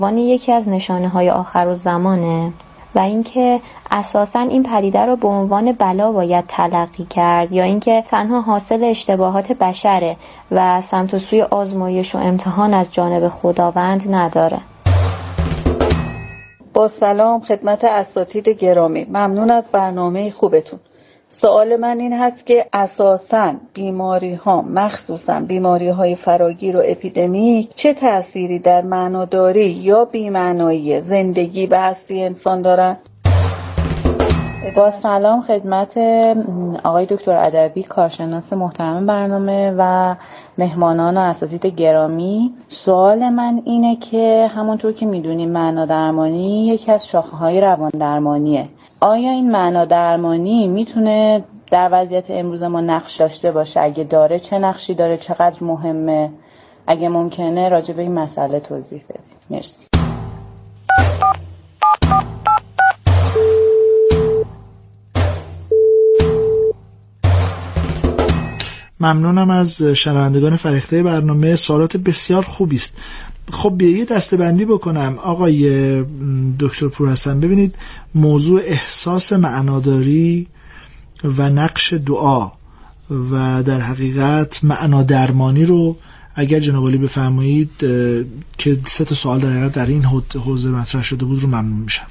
یکی از نشانه‌های آخرالزمانه و اینکه اساساً این پدیده رو به عنوان بلا باید تلقی کرد یا اینکه تنها حاصل اشتباهات بشره و سمت و سوی آزمایش و امتحان از جانب خداوند نداره. با سلام خدمت اساتید گرامی، ممنون از برنامه خوبتون. سوال من این هست که اساساً بیماری ها، مخصوصاً بیماری های فراگیر و اپیدمیک، چه تأثیری در معناداری یا بی‌معنایی زندگی و هستی انسان دارن؟ با سلام خدمت آقای دکتر ادبی، کارشناس محترم برنامه و مهمانان و اساتید گرامی. سوال من اینه که همونطور که میدونیم معنادرمانی یکی از شاخه‌های رواندرمانیه. آیا این معنادرمانی میتونه در وضعیت امروز ما نقش داشته باشه؟ اگه داره چه نقشی داره؟ چقدر مهمه؟ اگه ممکنه راجع به این مسئله توضیح بدید. مرسی. ممنونم از شنوندگان فرهیخته برنامه، سوالات بسیار خوبی است. خب یه دسته‌بندی بکنم آقای دکتر پورحسن. ببینید موضوع احساس معناداری و نقش دعا و در حقیقت معنادرمانی رو اگر جناب عالی بفرمایید که 3 سوال در این حوزه مطرح شده بود رو ممنون میشم.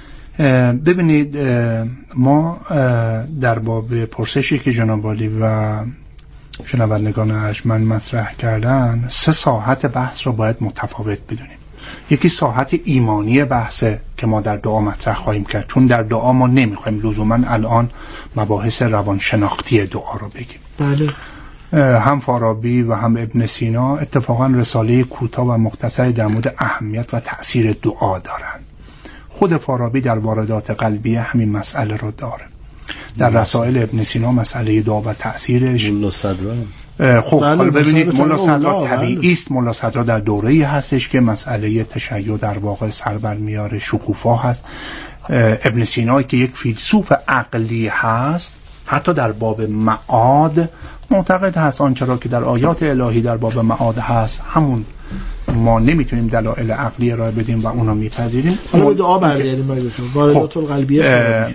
ببینید ما در باب پرسشی که جناب عالی و شنوندگان ارجمند مطرح کردن 3 ساحت بحث رو باید متفاوت بدونیم. یکی ساحت ایمانی بحثه که ما در دعا مطرح خواهیم کرد، چون در دعا ما نمیخوایم لزوما الان مباحث روانشناختی دعا رو بگیم. بله. هم فارابی و هم ابن سینا اتفاقا رساله کوتاه و مختصری در مورد اهمیت و تأثیر دعا دارن. خود فارابی در واردات قلبیه همین مسئله رو داره. در رسائل ابن سینا مسئله دعا و تأثیرش ملا صدرا. خب حالا ببینید ملا صدرا طبیعی است. ملا صدرا در دوره‌ای هستش که مسئله تشیع در واقع سر بر میاره، شکوفا هست. ابن سینا که یک فیلسوف عقلی هست، حتی در باب معاد معتقد هست آنچه را که در آیات الهی در باب معاد هست همون ما نمیتونیم دلایل عقلی ارائه بدیم و اونا میپذیریم. حالا به دعا برگردیم. واردات القلبیه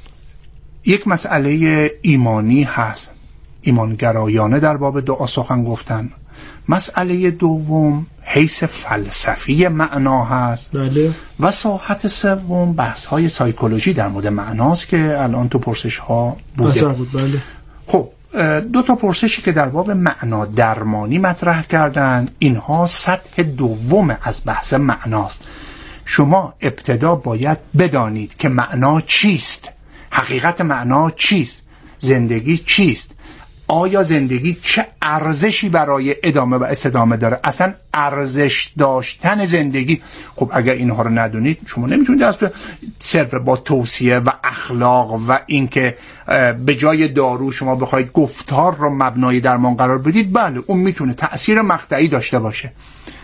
یک مسئله ایمانی هست، ایمانگرایانه در باب دعا سخن گفتن. مسئله دوم حیث فلسفی معنا هست. بله. و ساحت سوم بحث های سایکولوژی در مورد معناست که الان تو پرسش ها بوده. بله. خب 2 پرسشی که در باب معنا درمانی مطرح کردن، اینها سطح دوم از بحث معناست. شما ابتدا باید بدانید که معنا چیست، حقیقت معنا چیست، زندگی چیست، آیا زندگی چه ارزشی برای ادامه و استدامه داره، اصلا ارزش داشتن زندگی. خب اگر اینها رو ندونید شما نمیتونید اصلا صرف با توصیه و اخلاق و اینکه به جای دارو شما بخواید گفتار رو مبنای درمان قرار بدید. بله اون میتونه تأثیر مقطعی داشته باشه.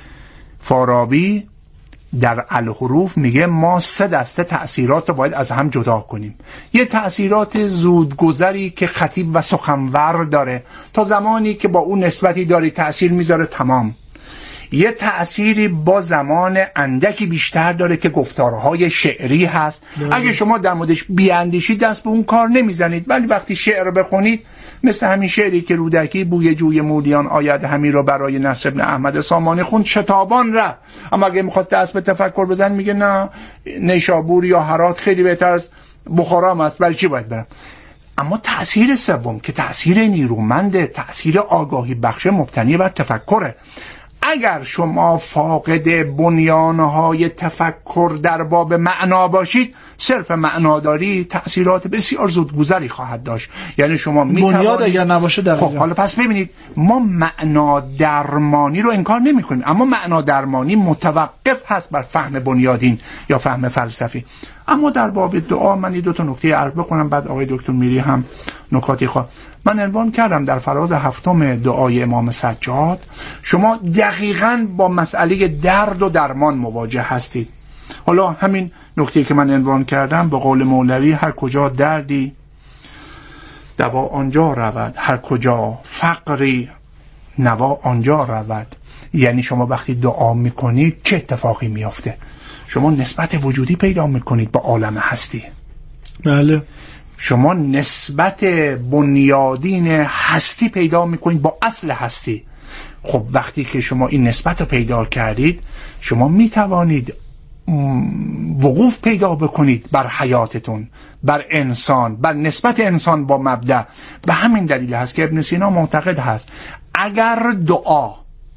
فارابی در الحروف میگه ما 3 دسته تأثیرات رو باید از هم جدا کنیم. یه تأثیرات زودگذری که خطیب و سخنور داره، تا زمانی که با اون نسبتی داری تأثیر میذاره تمام. یه تأثیری با زمان اندکی بیشتر داره که گفتارهای شعری هست. اگه شما در موردش بیاندیشید دست به اون کار نمیزنید، ولی وقتی شعر بخونید مثل همین شعری که رودکی بوی جوی مولیان آید همی رو برای نصر ابن احمد سامانی خوند، شتابان رفت. اما اگه میخواست دست به تفکر بزن میگه نه نیشابور یا هرات خیلی بهتر از بخارا است، برای چی باید برم؟ اما تأثیر سوم که تأثیر نیرومند، تأثیر آگاهی بخش مبتنی بر تفکره. اگر شما فاقد بنیانهای تفکر در باب معنا باشید، صرف معناداری تأثیرات بسیار زودگذری خواهد داشت. یعنی شما بنیاد اگر نباشه دقیقا. خب حالا پس ببینید ما معنا درمانی رو انکار نمی کنیم، اما معنا درمانی متوقف هست بر فهم بنیادین یا فهم فلسفی. اما در باب دعا من 2 نکته عرض بکنم، بعد آقای دکتر میری هم نکاتی خواهد. من عنوان کردم در فراز 7 دعای امام سجاد شما دقیقاً با مسئله درد و درمان مواجه هستید. حالا همین نکته که من عنوان کردم، به قول مولوی هر کجا دردی دوا آنجا رود، هر کجا فقری نوا آنجا رود. یعنی شما وقتی دعا میکنید چه اتفاقی میافته؟ شما نسبت وجودی پیدا میکنید با عالم هستی. بله. شما نسبت بنیادین هستی پیدا میکنید با اصل هستی. خب وقتی که شما این نسبت رو پیدا کردید، شما میتوانید وقوف پیدا بکنید بر حیاتتون، بر انسان، بر نسبت انسان با مبدأ. به همین دلیل هست که ابن سینا معتقد هست اگر دعا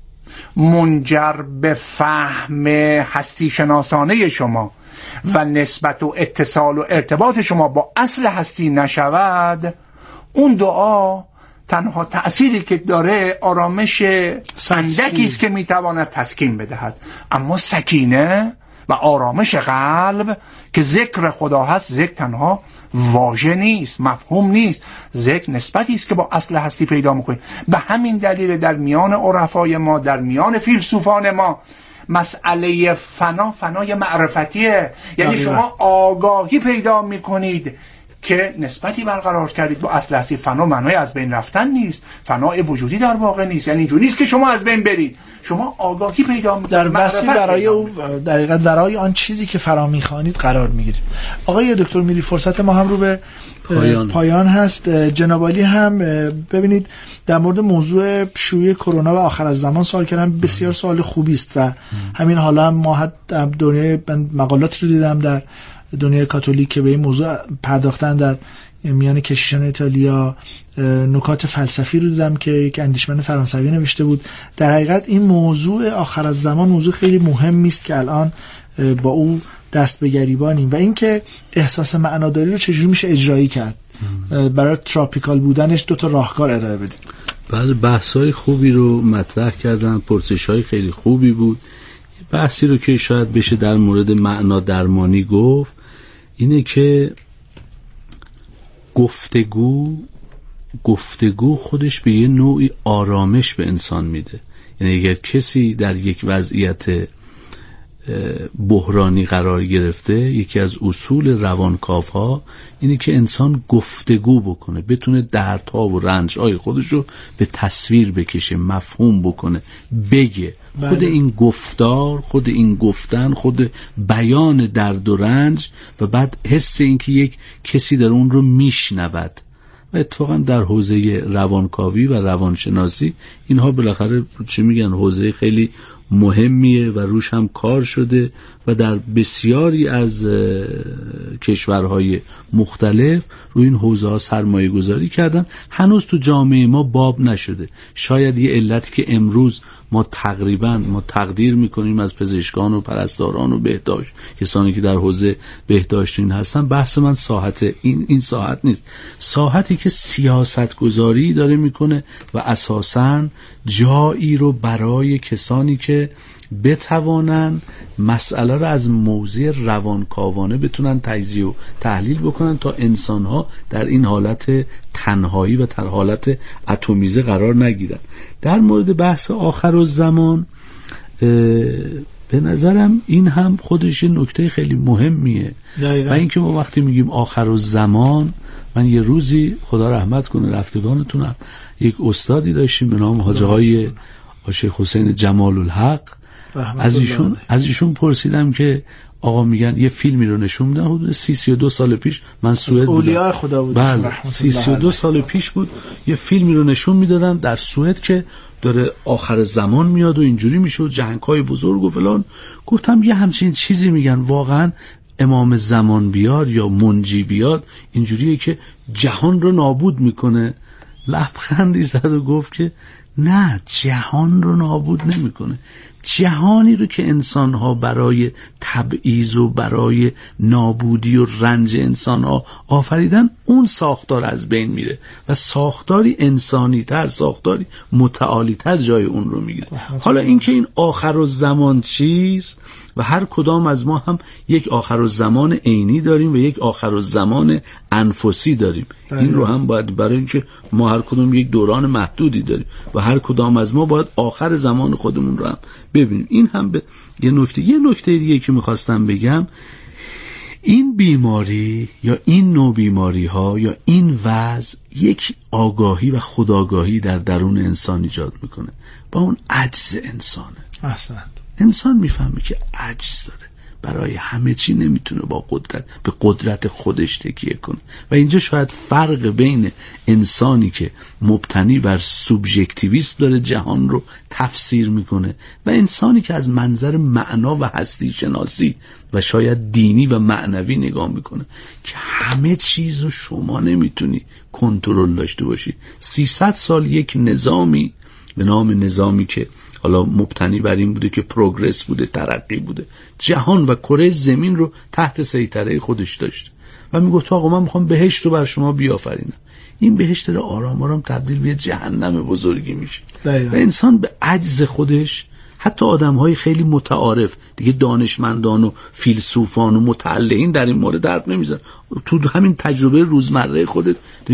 منجر به فهم هستی شناسانه شما و نسبت و اتصال و ارتباط شما با اصل هستی نشود، اون دعا تنها تأثیری که داره آرامش اندکی است که میتواند تسکین بدهد، اما سکینه و آرامش قلب که ذکر خدا هست، ذکر تنها واژه نیست، مفهوم نیست، ذکر نسبتی است که با اصل هستی پیدا میکنید. به همین دلیل در میان عرفای ما، در میان فیلسوفان ما، مسئله فنای معرفتیه. یعنی شما آگاهی پیدا میکنید که نسبتی برقرار کردید با اصل هستی. فنا معنای از بین رفتن نیست، فنای وجودی در واقع نیست. یعنی اینجوری نیست که شما از بین برید، شما آگاهی پیدا میکنید، در وصفی برای او در حقیقت برای آن چیزی که فرا میخوانید قرار میگیرید. آقای دکتر میری، فرصت ما هم رو به پایان هست. جناب عالی هم ببینید در مورد موضوع شیوع کرونا و آخر از زمان سوال کردم. بسیار سوال خوبی است و همین حالا هم ما دنیای مقالات رو دیدم در دنیای کاتولیک که به این موضوع پرداختن، در میان کشیشان ایتالیا نکات فلسفی رو دیدم که یک اندیشمند فرانسوی نوشته بود. در حقیقت این موضوع آخر از زمان موضوع خیلی مهمی است که الان با او دست به گریبانیم و اینکه احساس معناداری رو چجوری میشه اجرایی کرد. برای تراپیکال بودنش 2 تا راهکار ارائه بدید. بله، بحث‌های خوبی رو مطرح کردن، پرسش‌های خیلی خوبی بود. بحثی رو که شاید بشه در مورد معنا درمانی گفت اینه که گفتگو خودش به یه نوعی آرامش به انسان میده. یعنی اگر کسی در یک وضعیت بحرانی قرار گرفته، یکی از اصول روانکاوها اینه که انسان گفتگو بکنه، بتونه دردها و رنجهای خودش رو به تصویر بکشه، مفهوم بکنه، بگه. خود این گفتار، خود این گفتن، خود بیان درد و رنج و بعد حس این که یک کسی در اون رو میشنود. و اتفاقا در حوزه روانکاوی و روانشناسی اینها بالاخره چه میگن حوزه خیلی مهمیه و روش هم کار شده و در بسیاری از کشورهای مختلف روی این حوزه ها سرمایه گذاری کردن. هنوز تو جامعه ما باب نشده. شاید یه علتی که امروز ما تقدیر میکنیم از پزشکان و پرستاران و بهداشت، کسانی که در حوزه بهداشت این هستن، بحث من ساحت این ساحت نیست، ساحتی که سیاست گذاری داره میکنه و اساساً جایی رو برای کسانی که بتوانن مسئله رو از موضع روانکاوانه بتونن تجزیه و تحلیل بکنن تا انسانها در این حالت تنهایی و در حالت اتمیزه قرار نگیرن. در مورد بحث آخر الزمان به نظرم این هم خودش نکته خیلی مهمیه و اینکه ما وقتی میگیم آخر الزمان، من یه روزی خدا رحمت کنه رفتگانتون یک استادی داشتیم به نام حاجی های شیخ حسین جمال الحق. از ایشون پرسیدم که آقا میگن یه فیلمی رو نشون میدن حدود 32 سال پیش، من سوئد بودم، اولیاء خدا بود، بله 32 سال پیش بود، یه فیلمی رو نشون میدادن در سوئد که داره آخر زمان میاد و اینجوری میشه و جنگ‌های بزرگ و فلان. گفتم یه همچین چیزی میگن واقعا امام زمان بیاد یا منجی بیاد اینجوریه که جهان رو نابود میکنه؟ لبخندی زد و گفت که نه، جهان رو نابود نمیکنه. جهانی رو که انسان‌ها برای تبعیض و برای نابودی و رنج انسان‌ها آفریدن، اون ساختار از بین میره و ساختاری انسانی‌تر، ساختاری متعالی‌تر جای اون رو میگیره. حالا اینکه این آخرالزمان چیست و هر کدام از ما هم یک آخرالزمان عینی داریم و یک آخرالزمان انفسی داریم. این رو هم باید، برای اینکه ما هر کدوم یک دوران محدودی داریم و هر کدام از ما باید آخر زمان خودمون رو هم ببینیم. این هم به یه نکته دیگه که میخواستم بگم این بیماری یا این نوع بیماری ها یا این وضع یک آگاهی و خودآگاهی در درون انسان ایجاد میکنه با اون عجز انسانه. احسنت. انسان میفهمه که عجز داره، برای همه چی نمیتونه با به قدرت خودش تکیه کنه و اینجا شاید فرق بین انسانی که مبتنی بر سوبژکتیویسم داره جهان رو تفسیر میکنه و انسانی که از منظر معنا و هستی شناسی و شاید دینی و معنوی نگاه میکنه که همه چیز رو شما نمیتونی کنترل داشته باشی. 300 سال یک نظامی به نام نظامی که حالا مبتنی بر این بوده که پروگرس بوده، ترقی بوده، جهان و کره زمین رو تحت سیطره خودش داشت و میگفت آقا من میخوام بهشت رو بر شما بیافرینم. این بهشت داره آرام آرام تبدیل به جهنم بزرگی میشه و انسان به عجز خودش، حتی آدم‌های خیلی متعارف دیگه، دانشمندان و فیلسوفان و متعلقین در این مورد حرف نمیزنن، تو همین تجربه روزمره خودت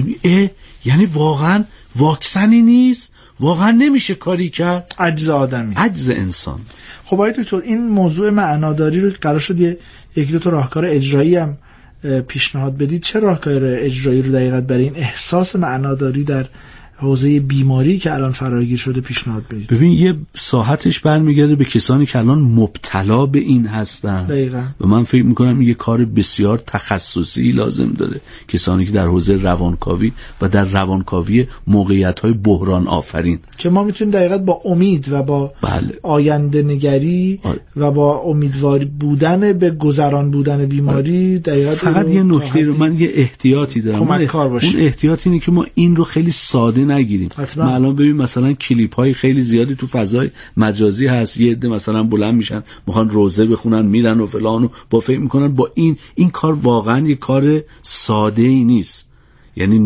یعنی واقعا واکسنی نیست، واقعا نمیشه کاری کرد. عجز آدمی، عجز انسان. خب آقای دکتر، این موضوع معناداری رو قرار شد یکی دو تا راهکار اجرایی هم پیشنهاد بدید. چه راهکار اجرایی رو دقیقاً برای این احساس معناداری در حوزه بیماری که الان فراگیر شده پیشنهاد بدید؟ ببین، یه ساحتش برمیگرده به کسانی که الان مبتلا به این هستن دقیقاً. و من فکر میکنم یه کار بسیار تخصصی لازم داره. کسانی که در حوزه روانکاوی و در روانکاوی موقعیت‌های بحران آفرین که ما میتونیم دقیقاً با امید و با آینده نگری و با امیدواری بودن به گذران بودن بیماری دقیقاً. فقط یه نکته رو من یه احتیاطی دارم. اون احتیاط اینه که ما این رو خیلی ساده نگیریم. ما الان ببین مثلا کلیپ های خیلی زیادی تو فضای مجازی هست، یه عده مثلا بلند میشن میخوان روزه بخونن میرن و فلان و با فکر میکنن با این کار واقعا یه کار ساده ای نیست. یعنی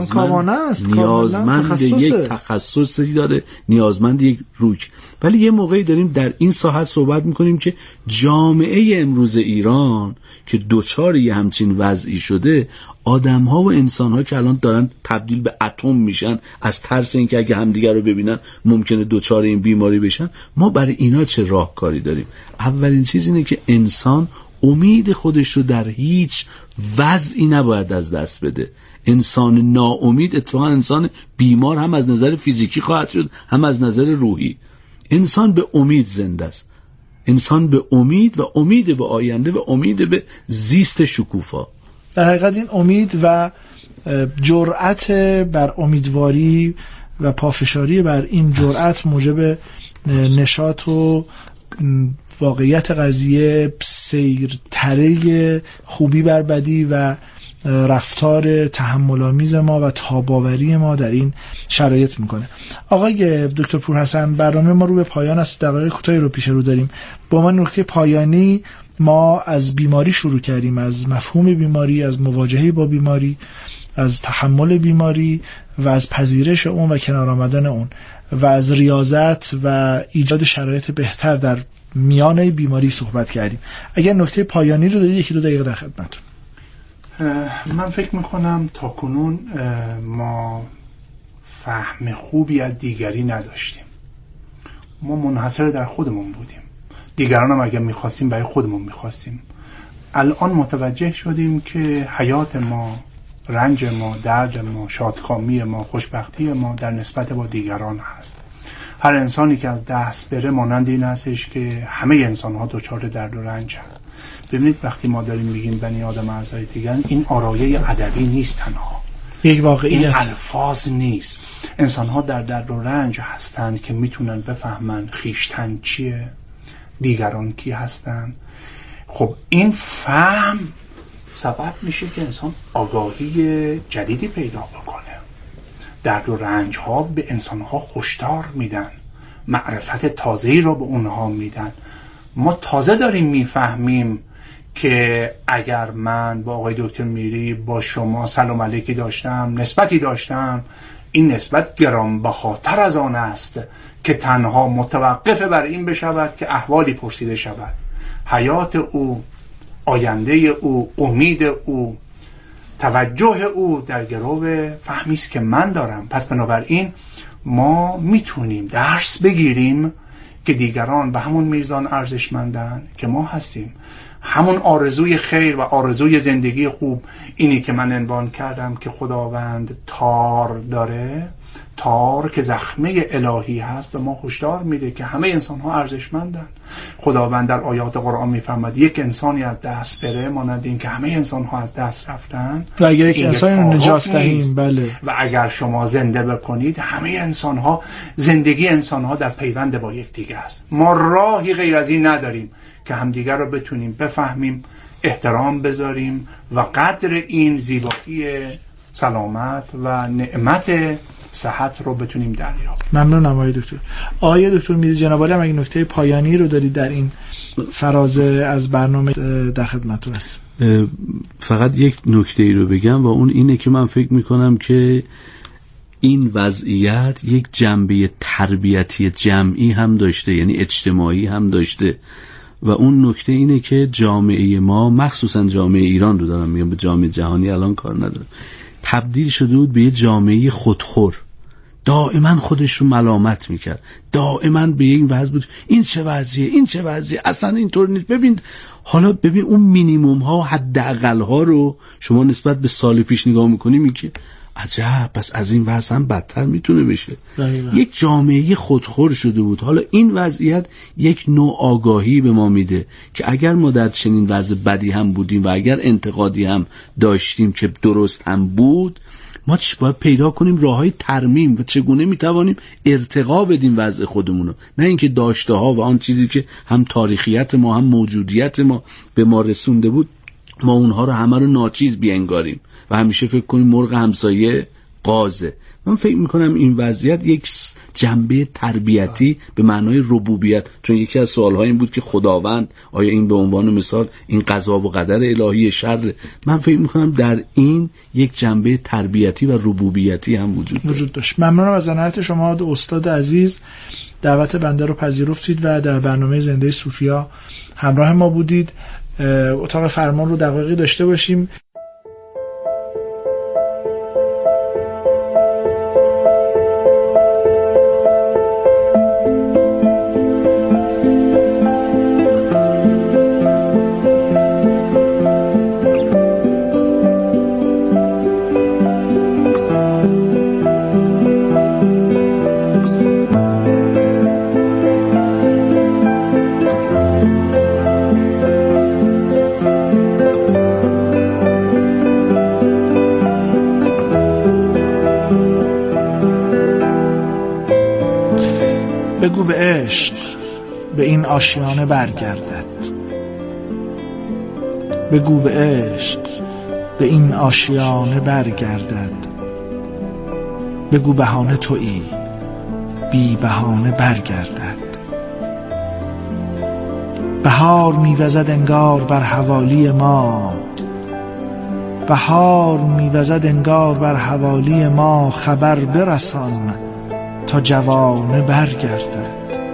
نیازمند یک تخصصی داره، نیازمند یک روک. ولی یه موقعی داریم در این ساحت صحبت میکنیم که جامعه امروز ایران که دوچار یه همچین وضعی شده، آدم‌ها و انسان‌ها که الان دارن تبدیل به اتم میشن از ترس اینکه اگه همدیگر رو ببینن ممکنه دوچار این بیماری بشن. ما برای اینا چه راهکاری داریم؟ اولین چیز اینه که انسان امید خودش رو در هیچ وضعی نباید از دست بده. انسان ناامید اتفاقا انسان بیمار هم از نظر فیزیکی خواهد شد، هم از نظر روحی. انسان به امید زنده است. انسان به امید و امید به آینده و امید به زیست شکوفا. در حقیقت این امید و جرأت بر امیدواری و پافشاری بر این جرأت موجب نشاط و واقعیت قضیه سیرتره خوبی بر بدی و رفتار تحمل‌آمیز ما و تاباوری ما در این شرایط میکنه. آقای دکتر پورحسن، برنامه ما رو به پایان است، دقایق کوتاهی رو پیش رو داریم. با من نکته پایانی، ما از بیماری شروع کردیم، از مفهوم بیماری، از مواجهه با بیماری، از تحمل بیماری و از پذیرش اون و کنار آمدن اون و از ریاضت و ایجاد شرایط بهتر در میان بیماری صحبت کردیم. اگر نکته پایانی رو دارید 1-2 دقیقه در خدمتتون. من فکر میکنم تا کنون ما فهم خوبی از دیگری نداشتیم. ما منحصر در خودمون بودیم، دیگران هم اگر میخواستیم برای خودمون میخواستیم. الان متوجه شدیم که حیات ما، رنج ما، درد ما، شادکامی ما، خوشبختی ما در نسبت با دیگران هست. هر انسانی که از دست بره مانند این هستش که همه انسان ها دچار درد و رنج هست. ببینید وقتی ما داریم میگیم بنی آدم اعضای دیگر، این آرایه ادبی نیست، تنها یک واقعیت، این الفاظ نیست. انسان ها در درد و رنج هستند که میتونن بفهمن خیشتن چیه، دیگران کی هستن. خب این فهم سبب میشه که انسان آگاهی جدیدی پیدا بکنه. درد و رنج ها به انسان ها هشدار میدن، معرفت تازه‌ای را به اونها میدن. ما تازه داریم میفهمیم که اگر من با آقای دکتر میری با شما سلام علیکی داشتم، نسبتی داشتم، این نسبت گرانبهاتر از آن است که تنها متوقف بر این بشود که احوالی پرسیده شود. حیات او، آینده او، امید او، توجه او در گرو فهمی است که من دارم. پس بنابراین ما میتونیم درس بگیریم که دیگران به همون میزان ارزشمندن که ما هستیم. همون آرزوی خیر و آرزوی زندگی خوب، اینی که من عنوان کردم که خداوند تار داره، تار که زخمه الهی هست، به ما هشدار میده که همه انسان ها ارزشمندن. خداوند در آیات قرآن میفرماد یک انسانی از دست بره مانند این که همه انسان ها از دست رفتن، و اگر یک انسان رو نجات دهیم، بله، و اگر شما زنده بکنید، همه انسان ها، زندگی انسان ها در پیوند با یکدیگر است. ما راهی غیر از این نداریم که همدیگر رو بتونیم بفهمیم، احترام بذاریم و قدر این زیبایی سلامت و نعمت صحت رو بتونیم دریافت. ممنونم آقای دکتر. آقای دکتر میری جناب عالی، اگه نکته پایانی رو دارید در این فراز از برنامه در خدمتتون هستم. فقط یک نکته ای رو بگم و اون اینه که من فکر میکنم که این وضعیت یک جنبه تربیتی جمعی هم داشته، یعنی اجتماعی هم داشته، و اون نکته اینه که جامعه ما، مخصوصا جامعه ایران رو دارم میگم، به جامعه جهانی الان کار ندارم، تبدیل شده بود به یه جامعه خودخور. دائما خودش رو ملامت میکرد، دائما به این وضع بود، این چه وضعیه، این چه وضعیه، اصلا اینطور نیست. ببین اون مینیموم ها و حداقل ها رو شما نسبت به سال پیش نگاه میکنی، میگی عجب، پس از این وضع هم بدتر میتونه بشه. یک جامعه خودخور شده بود. حالا این وضعیت یک نوع آگاهی به ما میده که اگر ما در چنین وضع بدی هم بودیم و اگر انتقادی هم داشتیم که درست هم بود، ما باید پیدا کنیم راههای ترمیم و چگونه میتوانیم ارتقا بدیم وضع خودمونو، نه اینکه داشته ها و آن چیزی که هم تاریخیت ما هم موجودیت ما به ما رسونده بود، ما اونها رو همه رو ناچیز بیانگاریم و همیشه فکر کنیم مرغ همسایه قازه. من فکر میکنم این وضعیت یک جنبه تربیتی به معنای ربوبیت، چون یکی از سوال‌ها این بود که خداوند آیا این به عنوان مثال این قضا و قدر الهی شر، من فکر میکنم در این یک جنبه تربیتی و ربوبیتی هم وجود داشت. ممنونم از عنایت شما استاد عزیز، دعوت بنده رو پذیرفتید و در برنامه زنده صوفیا همراه ما بودید. اتاق فرمان رو دقیقی داشته باشیم. بگو به عشق به این آشیانه برگردد، بگو به عشق به این آشیانه برگردد، بگو بهانه تویی بی بهانه برگردد. بهار میوزد انگار بر حوالی ما، بهار میوزد انگار بر حوالی ما، خبر برسان تا جوانه برگردد.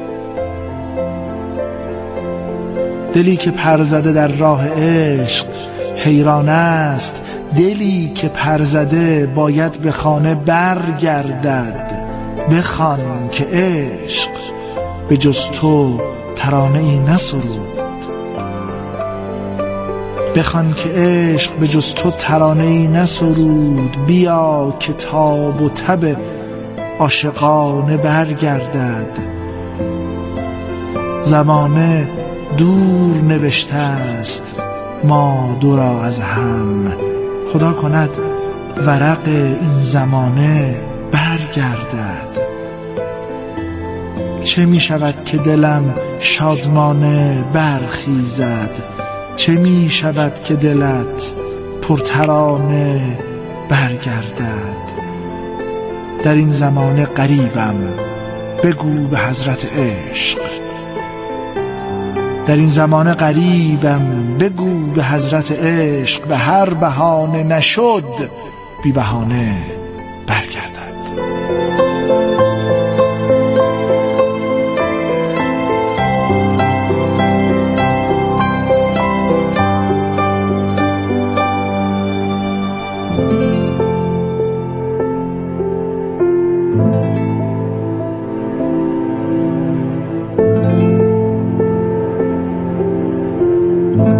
دلی که پر زده در راه عشق حیران است، دلی که پر زده باید به خانه برگردد. بخوان که عشق به جز تو ترانه ای نسرود، بخوان که عشق به جز تو ترانه ای نسرود. بیا که تاب و تب عاشقانه برگردد. زمانه دور نوشته است ما دو را از هم، خدا کند ورق این زمانه برگردد. چه می شود که دلم شادمانه برخیزد، چه می شود که دلت پرترانه برگردد. در این زمانه غریبم بگو به حضرت عشق، در این زمانه غریبم بگو به حضرت عشق. به هر بهانه نشد بی بهانه برگردد.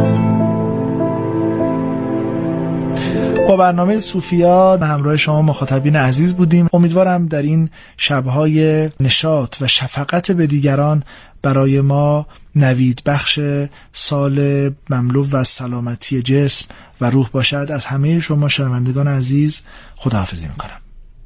با برنامه صوفیا همراه شما مخاطبین عزیز بودیم. امیدوارم در این شب‌های نشاط و شفقت به دیگران برای ما نوید بخش سال مملو و سلامتی جسم و روح باشد. از همه شما شنوندگان عزیز خداحافظی میکنم.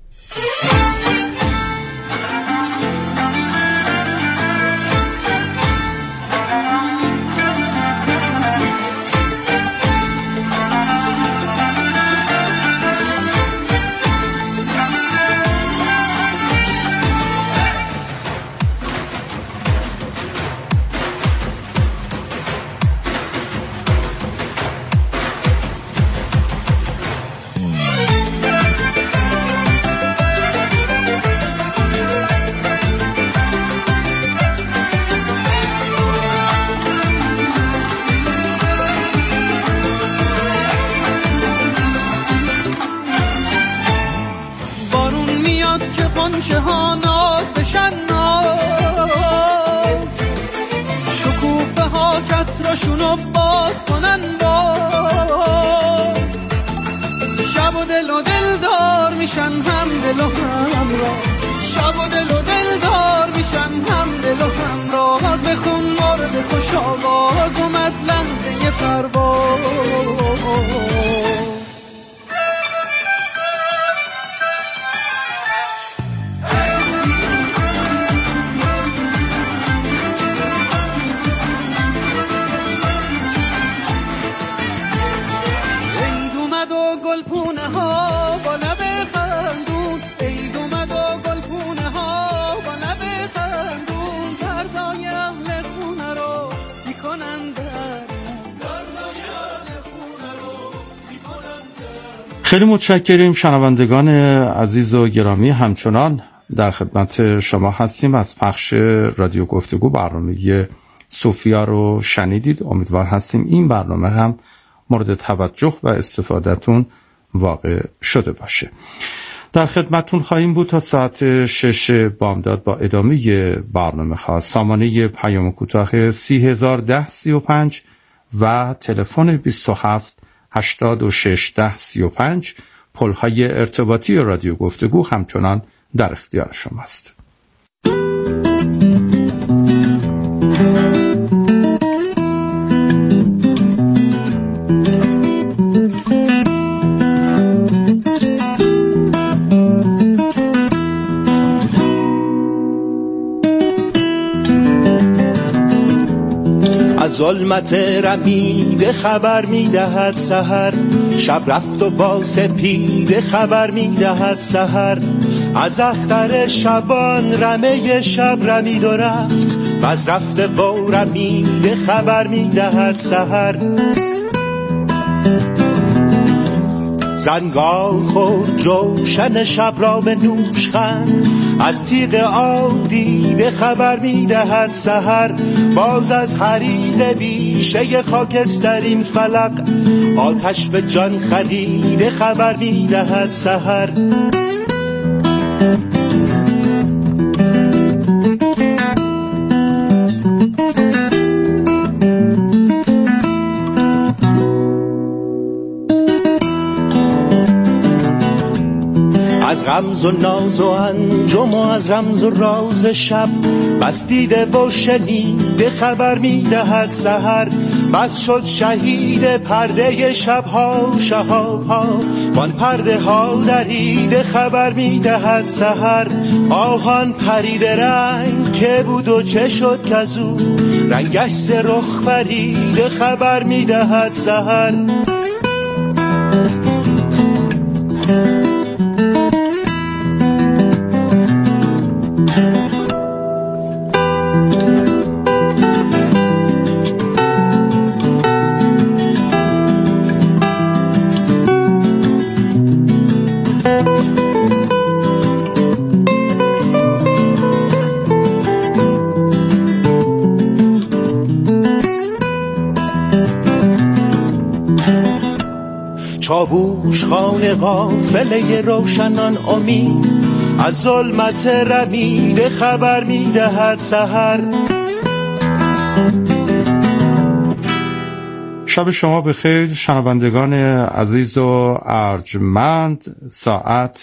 خیلی متشکریم شنوندگان عزیز و گرامی. همچنان در خدمت شما هستیم. از پخش رادیو گفتگو برنامه صوفیا رو شنیدید. امیدوار هستیم این برنامه هم مورد توجه و استفادهتون واقع شده باشه. در خدمتتون خواهیم بود تا ساعت 6 بامداد با ادامه برنامه خاص. سامانه پیام کوتاه 301035 و تلفن 27 86 10 35 پل‌های ارتباطی رادیو گفتگو همچنان در اختیار شماست. ظلمت رمیده خبر میدهد سحر، شب رفت و با سپیده خبر میدهد سحر. از اختر شبان رمه شب رمید و رفت، و از رفته با رمیده خبر میدهد سحر. زنگار خورد جوشن شب را به نوش خند، از تیغ آب دیده خبر میدهد سحر. باز از حریق بیشه خاکسترین فلق، آتش به جان خریده خبر میدهد سحر. از غمز و ناز و انجم و از رمز و راز شب، بس دیده و شنیده خبر میدهد سحر. بس شد شهید پرده شبها شهابها، وان پرده ها دریده خبر میدهد سحر. آهان پریده رنگ که بود و چه شد کزو، رنگش ز رخ پریده خبر میدهد سحر. چاووش خانه قافله روشنان امید، از ظلمت رمیده خبر میدهد سحر. شب شما بخیر شنوندگان عزیز و ارجمند. ساعت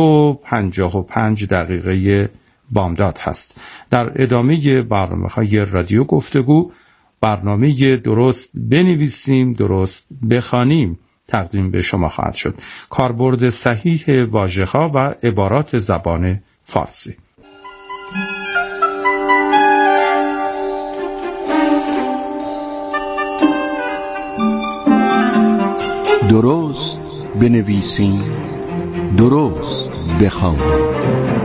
2:55 بامداد هست. در ادامه برنامه‌های رادیو گفتگو، برنامه درست بنویسیم درست بخوانیم تقدیم به شما خواهد شد. کاربرد صحیح واژه‌ها و عبارات زبان فارسی. درست بنویسیم درست بخوانیم.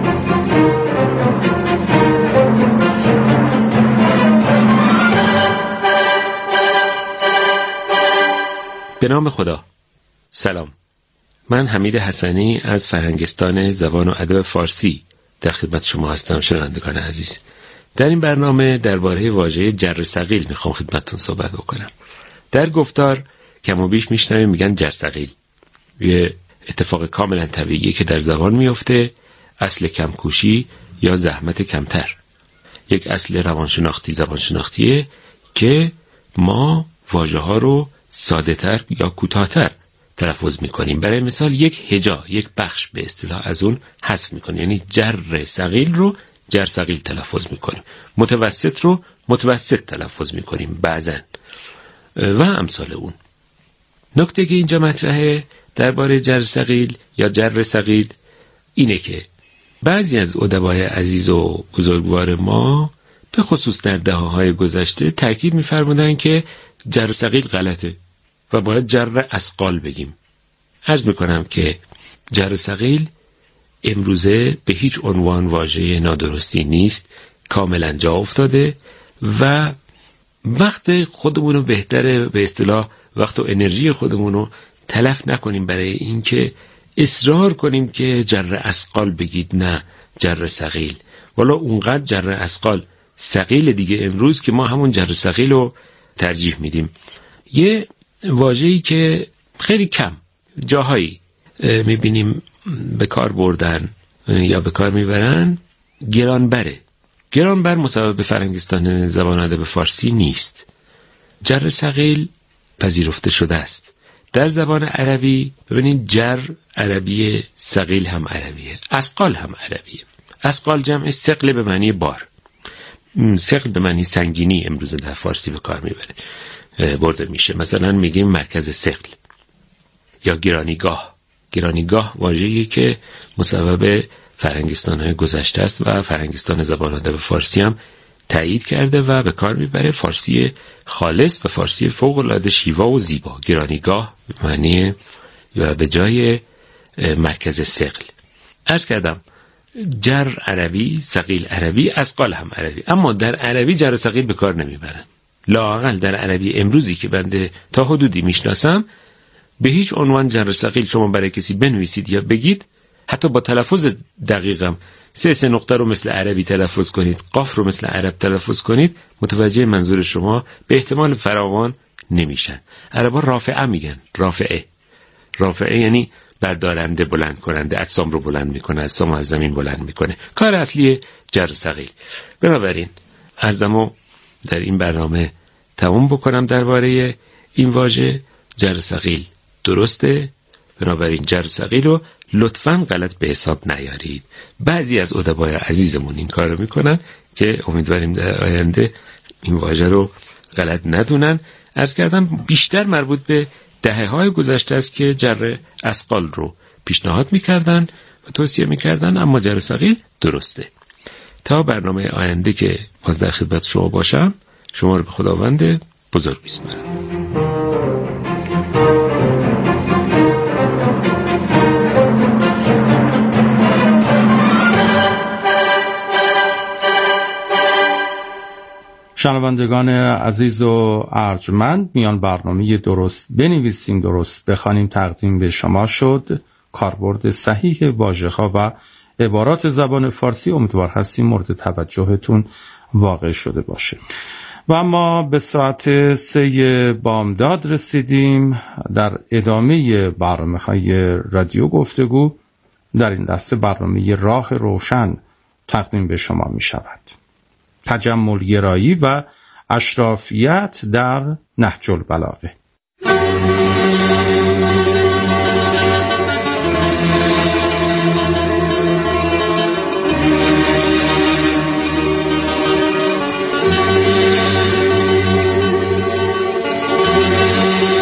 به نام خدا. سلام، من حمید حسنی از فرهنگستان زبان و ادب فارسی در خدمت شما هستم. شنوندگان عزیز، در این برنامه درباره واژه جرثقیل میخوام خدمتتون صحبت بکنم. در گفتار کم و بیش میشنویم میگن جرثقیل، یه اتفاق کاملا طبیعیه که در زبان میفته، اصل کمکوشی یا زحمت کمتر، یک اصل روانشناختی زبانشناختیه که ما واژه ها رو ساده تر یا کوتاه‌تر تلفظ میکنیم. برای مثال یک هجا، یک بخش به اصطلاح از اون حذف میکنیم، یعنی جر ثقیل رو جر ثقیل تلفظ میکنیم، متوسط رو متوسط تلفظ میکنیم بعضن و امثال اون. نکته که اینجا مطرحه درباره جر ثقیل یا جر ثقیل اینه که بعضی از ادبای عزیز و بزرگوار ما به خصوص در دهه‌های گذشته تاکید می‌فرمودن که جر ثقیل غلطه و باید جر اثقال بگیم. عرض میکنم که جر ثقیل امروزه به هیچ عنوان واژه نادرستی نیست، کاملا جا افتاده و وقت خودمونو بهتره به اصطلاح وقت و انرژی خودمونو تلف نکنیم برای این که اصرار کنیم که جر اثقال بگید، نه جر ثقیل. والا اونقدر جر اثقال ثقیل دیگه امروز که ما همون جر ثقیل رو ترجیح میدیم. یه واژه‌ای که خیلی کم جاهایی میبینیم به کار بردن یا به کار میبرن، گرانبره. گرانبر مسبب فرهنگستان زبان ادب فارسی نیست. جر ثقیل پذیرفته شده است. در زبان عربی ببینید جر عربیه، ثقیل هم عربیه، اثقال هم عربیه. اثقال جمع ثقل به معنی بار، ثقل به معنی سنگینی امروز در فارسی به کار میبره برده میشه. مثلا میگیم مرکز ثقل یا گرانیگاه. گرانیگاه واژه‌ای که مصوب فرهنگستان‌های گذشته است و فرهنگستان زبان ادب فارسی هم تایید کرده و به کار میبره. فارسی خالص و فارسی فوق‌العاده شیوا و زیبا. گرانیگاه به معنی یا به جای مرکز ثقل. عرض کردم جر عربی، ثقیل عربی، اثقال هم عربی، اما در عربی جر ثقیل به کار نمیبرن. لااقل در عربی امروزی که بنده تا حدودی میشناسم به هیچ عنوان جر ثقیل شما برای کسی بنویسید یا بگید، حتی با تلفظ دقیقم، سه نقطه رو مثل عربی تلفظ کنید، قاف رو مثل عرب تلفظ کنید، متوجه منظور شما به احتمال فراوان نمیشن. عربا رافعه میگن، رافعه یعنی بردارنده، بلند کننده، اجسام رو بلند میکنه، اجسام از زمین بلند میکنه. کار اصلی جر ثقیل. بنابراین عرضمو در این برنامه تمام بکنم درباره این واژه. جر ثقیل درسته، بنابراین جر ثقیل رو لطفاً غلط به حساب نیارید. بعضی از ادبای عزیزمون این کار رو میکنن که امیدواریم در آینده این واژه رو غلط ندونن. عرض کردم بیشتر مربوط به دهه‌های گذشته است که جر اثقال رو پیشنهاد میکردن و توصیه میکردن، اما جر ثقیل درسته. تا برنامه آینده که باز در خدمت شما باشم، شما رو به خداوند بزرگ میسپارم. شنوندگان عزیز و ارجمند، میان برنامه درست بنویسیم درست بخوانیم تقدیم به شما شد. کاربرد صحیح واژه‌ها و عبارات زبان فارسی امیدوار هستیم مورد توجهتون واقع شده باشه. و اما به ساعت 3 بامداد رسیدیم. در ادامه برنامه‌های رادیو گفتگو در این لحظه برنامه راه روشن تقدیم به شما می شود. تجمل گرایی و اشرافیت در نهج البلاغه.